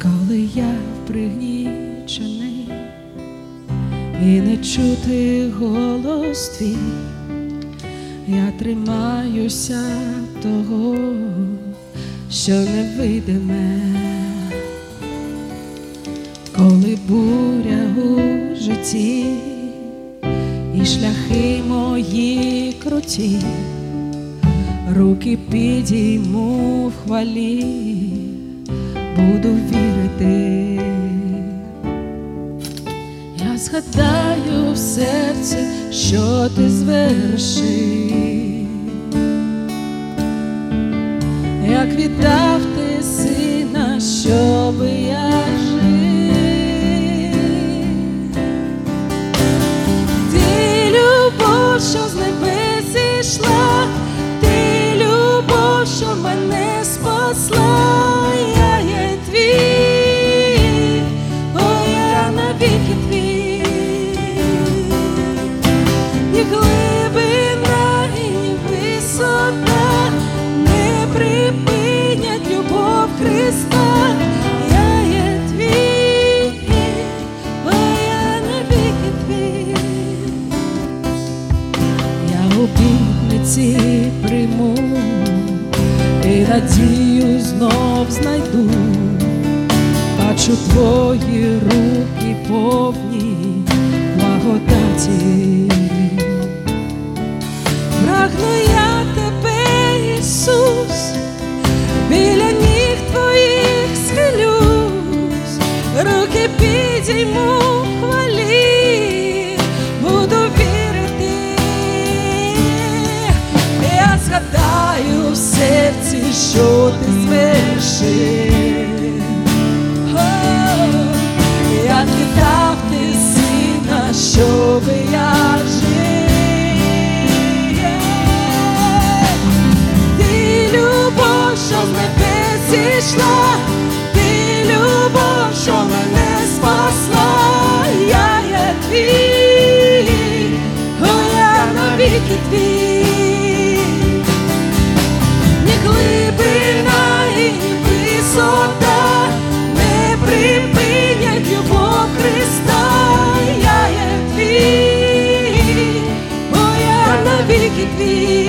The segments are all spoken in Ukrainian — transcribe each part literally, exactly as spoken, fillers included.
коли я пригнічений і не чути голос твій, я тримаюся того, що невидиме. Коли буря у житті і шляхи мої круті, руки підійму в хвалі, буду вірити. Я згадаю в серці, що ти звершив, як віддав ти сина, щоби я жив. Ти любов, що з небес зійшла, ти любов, що мене спасла. Я є твій, о, я навіки твій. Ні глибина і ні висота не припинять любов Христа. Я є твій, о, я навіки твій. Я обітниці прийму і надію знов знайду. Бачу твої руки повні благодаті. Прагну я тебе, Ісус, біля ніг твоїх схилюсь, руки підійму в хвалі, буду вірити. Я згадаю в серці, що ти звершив, як віддав ти сина, щоби я жив. Ти любов, що з небес зійшла, ти любов, що мене спасла. Я є твій, о, я навіки твій. Ні глибина і ні висота не припинять любов Христа. Я є твій, о, я навіки твій.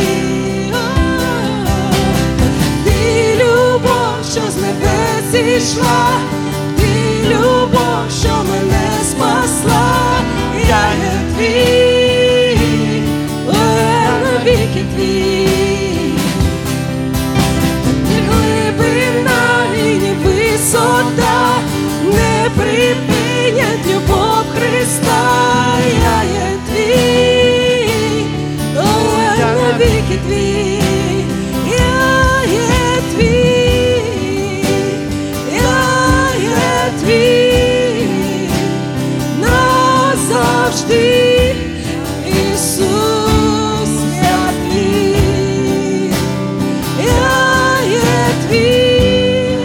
Ти любов, що з небес зійшла, ти любов, що мене спасла. Я є твій, о, я навіки твій. Ні глибина і ні висота не припинять любов Христа. Я є твій, о, я навіки твій. Я є твій, я є твій, назавжди, Ісус, я твій. Я є твій,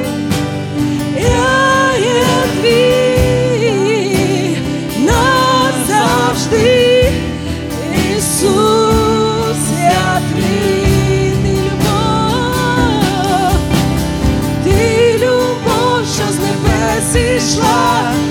я є твій, назавжди, Ісус, я твій. Ти любов, ти любов, що з небес зійшла,